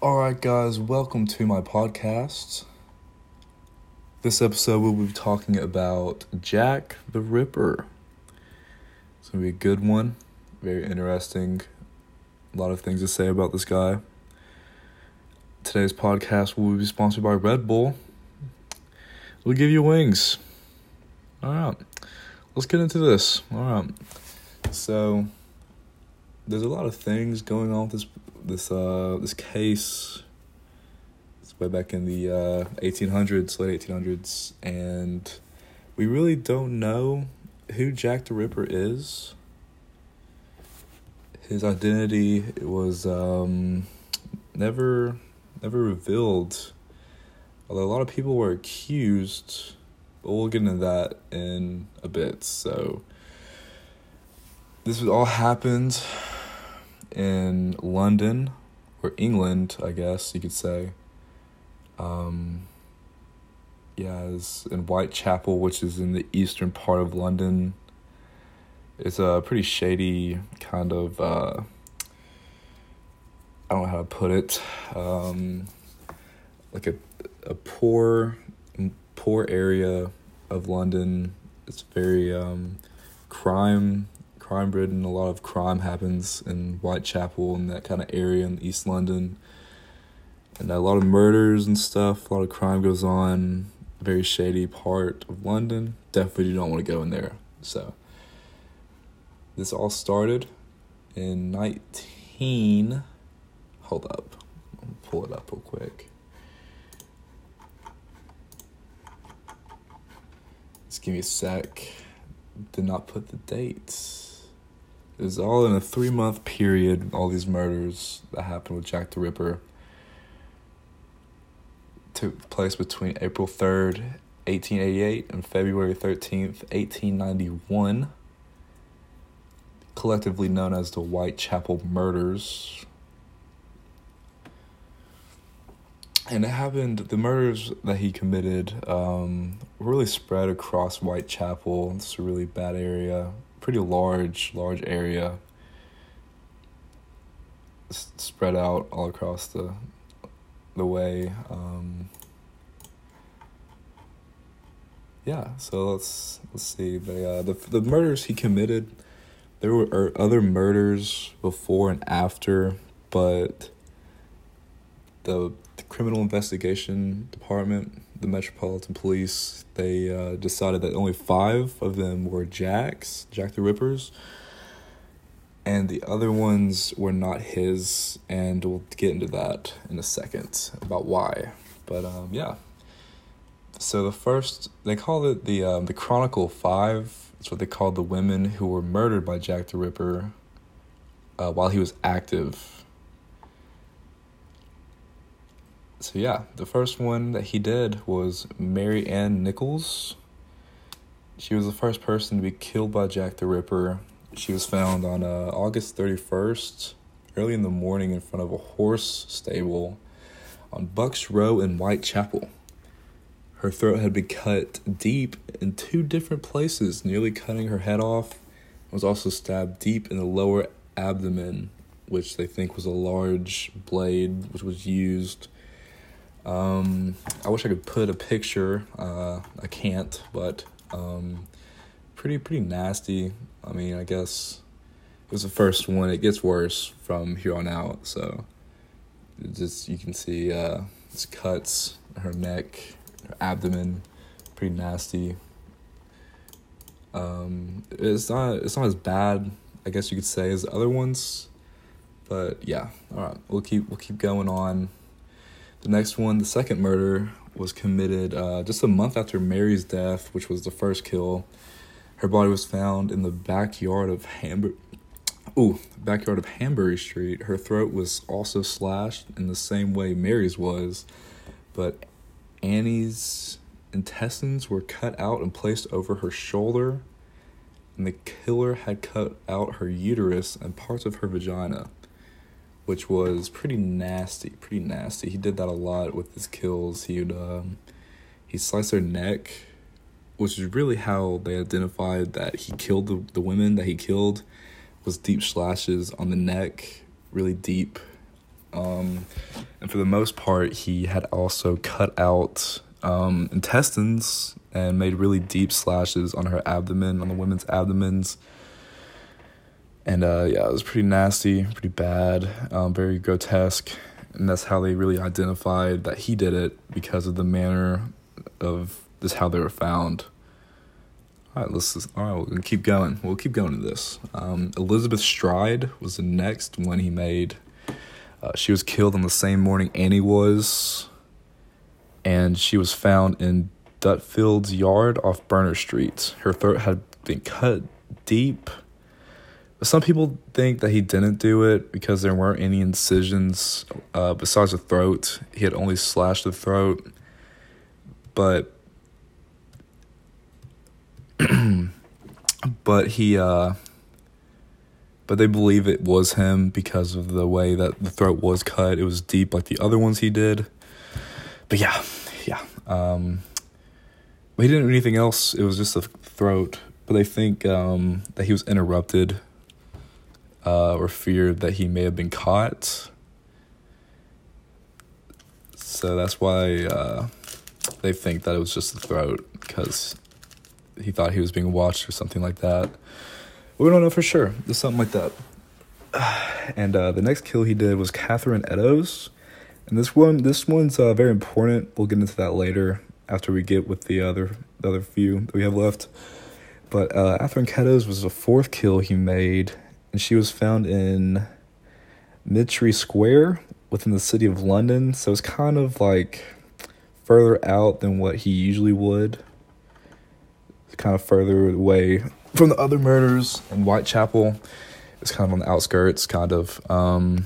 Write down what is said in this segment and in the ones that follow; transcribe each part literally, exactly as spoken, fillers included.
Alright, guys, welcome to my podcast. This episode we'll be talking about Jack the Ripper. It's going to be a good one, very interesting, a lot of things to say about this guy. Today's podcast will be sponsored by Red Bull. We'll give you wings. Alright, let's get into this. Alright, so there's a lot of things going on with this this uh this case. It's way back in the uh eighteen hundreds, late eighteen hundreds, and we really don't know who Jack the Ripper is. His identity was um never never revealed, although a lot of people were accused, but we'll get into that in a bit. So this all happened in London, or England, I guess you could say. Um, yeah, it's in Whitechapel, which is in the eastern part of London. It's a pretty shady kind of, uh, I don't know how to put it, um, like a a poor, poor area of London. It's very um, crime. crime-ridden. A lot of crime happens in Whitechapel and that kind of area in East London. And a lot of murders and stuff. A lot of crime goes on. Very shady part of London. Definitely you don't want to go in there. So, this all started in nineteen... Hold up. I'll pull it up real quick. Just give me a sec. Did not put the dates. It was all in a three-month period, all these murders that happened with Jack the Ripper. Took place between April third, eighteen eighty-eight and February thirteenth, eighteen ninety-one. Collectively known as the Whitechapel Murders. And it happened, the murders that he committed um, were really spread across Whitechapel. It's a really bad area. Pretty large, large area, S- spread out all across the the way. Um, yeah, so let's let's see. The uh, the the murders he committed, there were er, other murders before and after, but the, the Criminal Investigation Department, the Metropolitan Police, they uh, decided that only five of them were Jack's, Jack the Rippers, and the other ones were not his, and we'll get into that in a second, about why. But, um, yeah. So the first, they call it the um, the Chronicle Five. It's what they called the women who were murdered by Jack the Ripper uh, while he was active. So yeah, the first one that he did was Mary Ann Nichols. She was the first person to be killed by Jack the Ripper. She was found on uh, August thirty-first, early in the morning, in front of a horse stable on Bucks Row in Whitechapel. Her throat had been cut deep in two different places, nearly cutting her head off. It was also stabbed deep in the lower abdomen, which they think was a large blade which was used. Um, I wish I could put a picture. Uh, I can't, but um, pretty pretty nasty. I mean, I guess it was the first one. It gets worse from here on out. So, it just you can see uh, these cuts, her neck, her abdomen, pretty nasty. Um, it's not it's not as bad, I guess you could say, as the other ones, but yeah. All right, we'll keep we'll keep going on. The next one, the second murder, was committed uh, just a month after Mary's death, which was the first kill. Her body was found in the backyard of Hamburg. Ooh, backyard of Hanbury Street. Her throat was also slashed in the same way Mary's was, but Annie's intestines were cut out and placed over her shoulder, and the killer had cut out her uterus and parts of her vagina, which was pretty nasty, pretty nasty. He did that a lot with his kills. He'd um, he sliced her neck, which is really how they identified that he killed the, the women that he killed, was deep slashes on the neck, really deep. Um, And for the most part, he had also cut out um, intestines and made really deep slashes on her abdomen, on the women's abdomens. And uh, yeah, it was pretty nasty, pretty bad, um, very grotesque. And that's how they really identified that he did it, because of the manner of this, how they were found. All right, let's just, all right, we're gonna keep going. We'll keep going to this. Um, Elizabeth Stride was the next one he made. Uh, she was killed on the same morning Annie was, and she was found in Dutfield's yard off Burner Street. Her throat had been cut deep. Some people think that he didn't do it because there weren't any incisions uh, besides the throat. He had only slashed the throat. But but he uh, but they believe it was him because of the way that the throat was cut. It was deep like the other ones he did. But yeah, yeah. Um, but he didn't do anything else. It was just the throat. But they think um, that he was interrupted. Uh, or feared that he may have been caught. So that's why uh, they think that it was just the throat, because he thought he was being watched or something like that. But we don't know for sure. There's something like that. And uh, the next kill he did was Catherine Eddowes. And this one, this one's uh, very important. We'll get into that later after we get with the other, the other few that we have left. But uh, Catherine Eddowes was the fourth kill he made. And she was found in Midtree Square within the city of London. So it's kind of like further out than what he usually would. It's kind of further away from the other murders in Whitechapel. It's kind of on the outskirts, kind of. Um,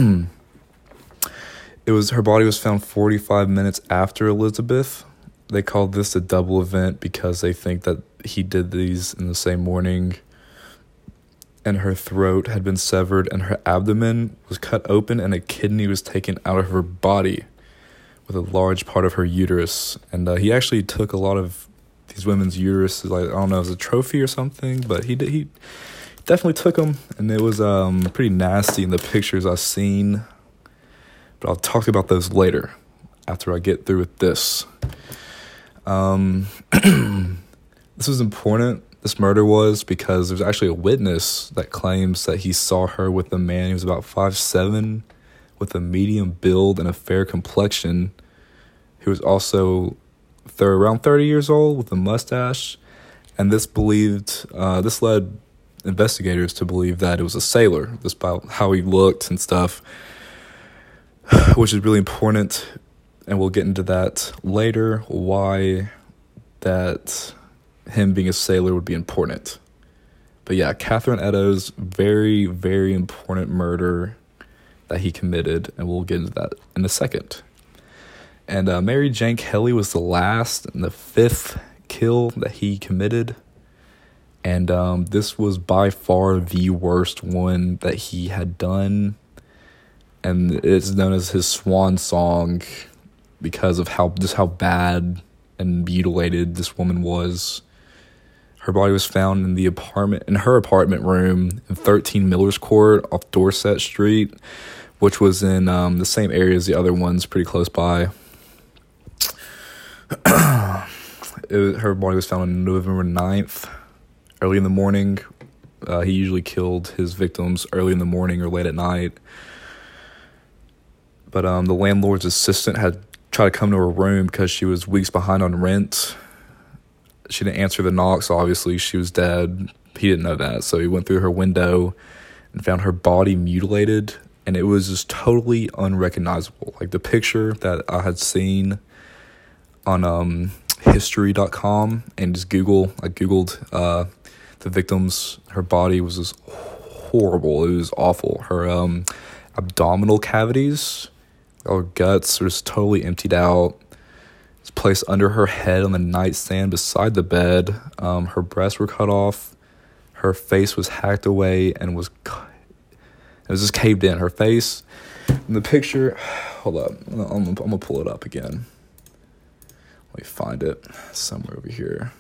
it was her body was found forty-five minutes after Elizabeth. They called this a double event because they think that he did these in the same morning. And her throat had been severed, and her abdomen was cut open, and a kidney was taken out of her body with a large part of her uterus. And uh, he actually took a lot of these women's uteruses, like, I don't know, as a trophy or something, but he did, he definitely took them, and it was um pretty nasty in the pictures I've seen. But I'll talk about those later, after I get through with this. Um, this was important. This murder was because there's actually a witness that claims that he saw her with a man who was about five seven, with a medium build and a fair complexion, who was also thir- around thirty years old with a mustache. And this believed, uh, this led investigators to believe that it was a sailor, just by how he looked and stuff, which is really important. And we'll get into that later, why that him being a sailor would be important. But yeah, Catherine Eddowes, very, very important murder that he committed, and we'll get into that in a second. And uh, Mary Jane Kelly was the last and the fifth kill that he committed. And um, this was by far the worst one that he had done. And it's known as his swan song because of how just how bad and mutilated this woman was. Her body was found in the apartment, in her apartment room in thirteen Miller's Court off Dorset Street, which was in um, the same area as the other ones, pretty close by. it was, her body was found on November ninth, early in the morning. Uh, he usually killed his victims early in the morning or late at night. But um, the landlord's assistant had tried to come to her room because she was weeks behind on rent. She didn't answer the knock, so obviously she was dead. He didn't know that, so he went through her window and found her body mutilated, and it was just totally unrecognizable. Like the picture that I had seen on um, history dot com and just Google, I Googled uh, the victims, her body was just horrible. It was awful. Her um, abdominal cavities, her guts were just totally emptied out. It's placed under her head on the nightstand beside the bed. Um, her breasts were cut off. Her face was hacked away and was it was just caved in. Her face in the picture. Hold up, I'm, I'm, I'm gonna pull it up again. Let me find it somewhere over here.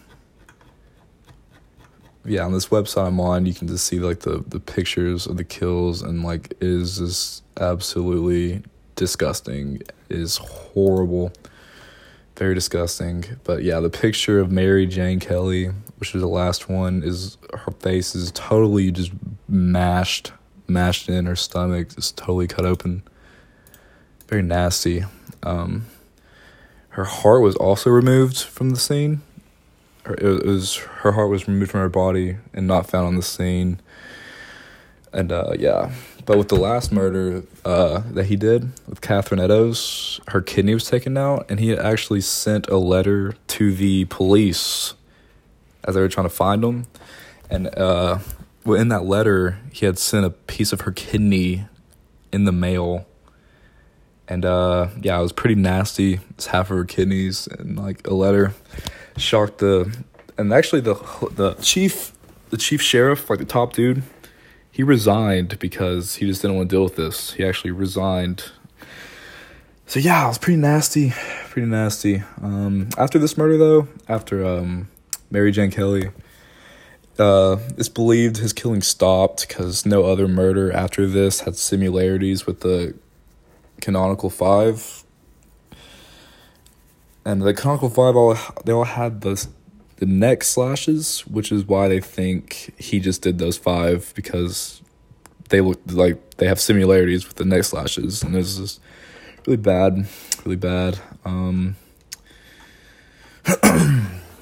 Yeah, on this website I'm on, you can just see like the, the pictures of the kills, and like it is just absolutely disgusting. It is horrible. Very disgusting. But yeah, the picture of Mary Jane Kelly, which is the last one, is her face is totally just mashed, mashed in her stomach, just totally cut open. Very nasty. Um, her heart was also removed from the scene. Her, it was her heart was removed from her body and not found on the scene. And uh, yeah, but with the last murder uh, that he did with Catherine Eddowes, her kidney was taken out, and he had actually sent a letter to the police as they were trying to find him. And uh, well, in that letter, he had sent a piece of her kidney in the mail. And uh, yeah, it was pretty nasty. It's half of her kidneys and like a letter. Shocked the, and actually the the chief, the chief sheriff, like the top dude, he resigned because he just didn't want to deal with this. He actually resigned. So yeah, it was pretty nasty, pretty nasty. Um, after this murder, though, after um, Mary Jane Kelly, uh, it's believed his killing stopped because no other murder after this had similarities with the Canonical Five. And the Canonical Five, all they all had the the neck slashes, which is why they think he just did those five, because they look like they have similarities with the neck slashes, and it's just really bad, really bad. Um, a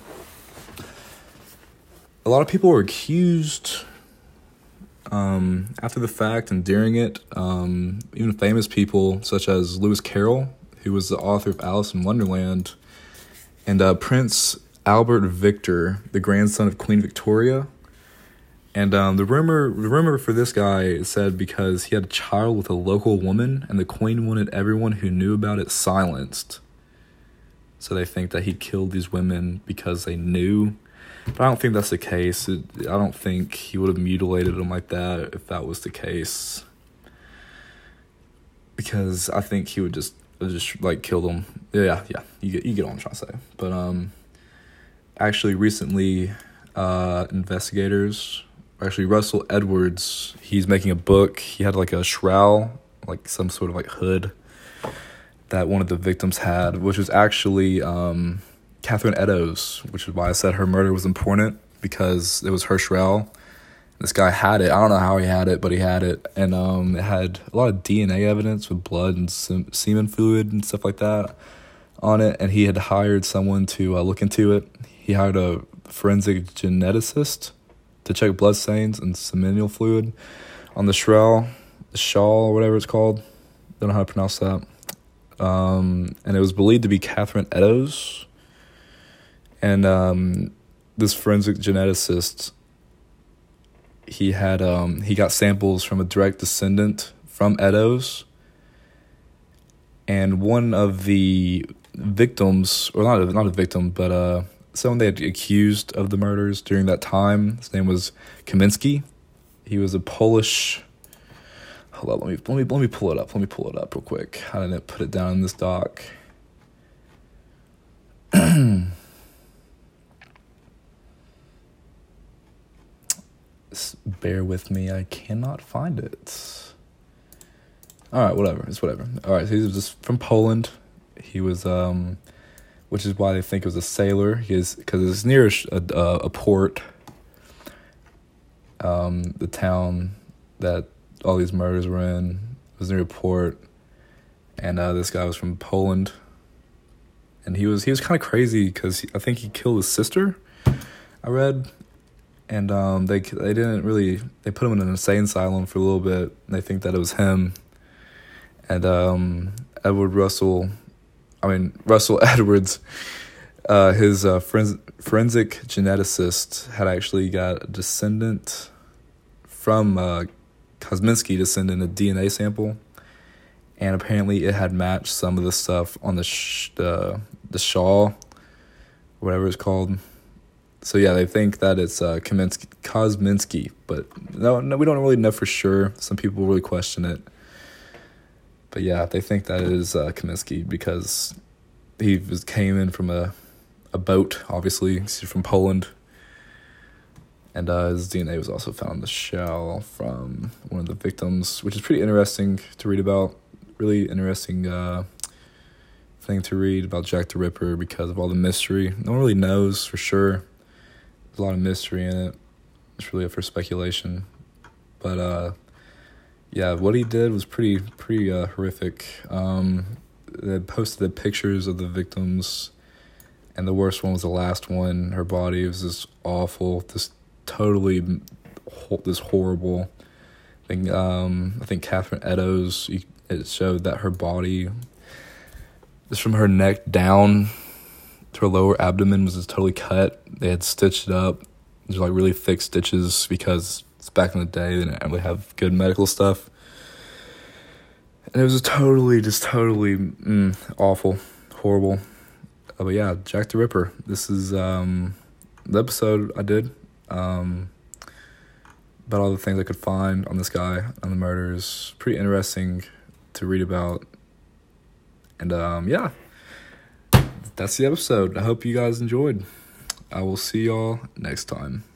lot of people were accused um, after the fact and during it. Um, even famous people such as Lewis Carroll, who was the author of Alice in Wonderland, and uh, Prince Albert Victor, the grandson of Queen Victoria. And um, the rumor the rumor for this guy said because he had a child with a local woman, and the Queen wanted everyone who knew about it silenced. So they think that he killed these women because they knew. But I don't think that's the case. It, I don't think he would have mutilated them like that if that was the case. Because I think he would just just like kill them. Yeah, yeah, you get you get what I'm trying to say. But um, actually, recently, uh, investigators, actually Russell Edwards, he's making a book. He had like a shroud, like some sort of like hood that one of the victims had, which was actually um, Catherine Eddowes, which is why I said her murder was important, because it was her shroud. This guy had it. I don't know how he had it, but he had it. And um, it had a lot of D N A evidence with blood and sem- semen fluid and stuff like that on it. And he had hired someone to uh, look into it. He hired a forensic geneticist to check blood stains and seminal fluid on the shroud, the shawl, or whatever it's called. Don't know how to pronounce that. Um, and it was believed to be Catherine Eddowes. And um, this forensic geneticist, he had um, he got samples from a direct descendant from Eddowes. And one of the victims, or not a, not a victim, but uh, someone they had accused of the murders during that time, his name was Kamiński. He was a Polish... Hold on, let me, let me, let me pull it up. Let me pull it up real quick. I didn't put it down in this doc. Bear with me, I cannot find it. Alright, whatever, it's whatever. Alright, so he was just from Poland. He was, um, which is why they think it was a sailor. He is, because it's near a, a, a port, um, the town that all these murders were in was near a port, and uh, this guy was from Poland, and he was he was kind of crazy because I think he killed his sister, I read. And um, they they didn't really, they put him in an insane asylum for a little bit, and they think that it was him. And um, Edward Russell, I mean, Russell Edwards, uh, his uh, forens- forensic geneticist had actually got a descendant from uh, Kamiński to send in a D N A sample. And apparently it had matched some of the stuff on the, sh- the, the shawl, whatever it's called. So yeah, they think that it's uh, Kamiński, Kosminski, but no, no, we don't really know for sure. Some people really question it, but yeah, they think that it is uh, Kamiński because he was came in from a a boat. Obviously, he's from Poland, and uh, his D N A was also found in the shell from one of the victims, which is pretty interesting to read about. really interesting uh, thing to read about Jack the Ripper because of all the mystery. No one really knows for sure. There's a lot of mystery in it. It's really up for speculation. But, uh, yeah, what he did was pretty pretty uh, horrific. Um, they posted the pictures of the victims, and the worst one was the last one. Her body was just awful, just totally, this horrible. I think um, I think Catherine Eddowes, it showed that her body, just from her neck down to her lower abdomen, was just totally cut. They had stitched it up. There's like really thick stitches because it's back in the day. They didn't really have good medical stuff. And it was just totally, just totally mm, awful, horrible. Uh, but yeah, Jack the Ripper. This is um, the episode I did. Um, about all the things I could find on this guy, on the murders. Pretty interesting to read about. And um, yeah, that's the episode. I hope you guys enjoyed. I will see y'all next time.